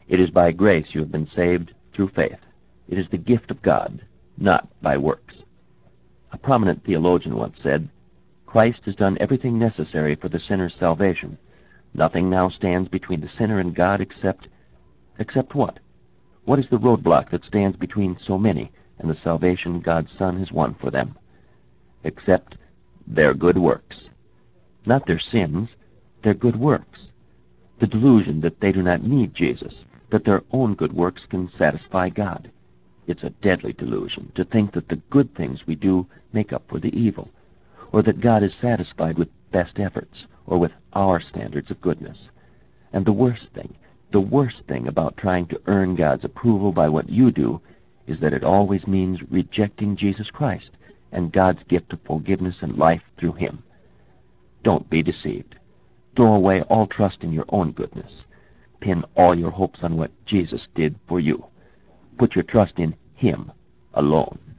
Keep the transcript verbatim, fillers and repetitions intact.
It is by grace you have been saved through faith. It is the gift of God, not by works. A prominent theologian once said, Christ has done everything necessary for the sinner's salvation. Nothing now stands between the sinner and God except... Except what? What is the roadblock that stands between so many and the salvation God's Son has won for them? Except their good works. Not their sins, their good works. The delusion that they do not need Jesus, that their own good works can satisfy God. It's a deadly delusion to think that the good things we do make up for the evil, or that God is satisfied with best efforts, or with our standards of goodness. And the worst thing, the worst thing about trying to earn God's approval by what you do is that it always means rejecting Jesus Christ and God's gift of forgiveness and life through Him. Don't be deceived. Throw away all trust in your own goodness. Pin all your hopes on what Jesus did for you. Put your trust in Him alone.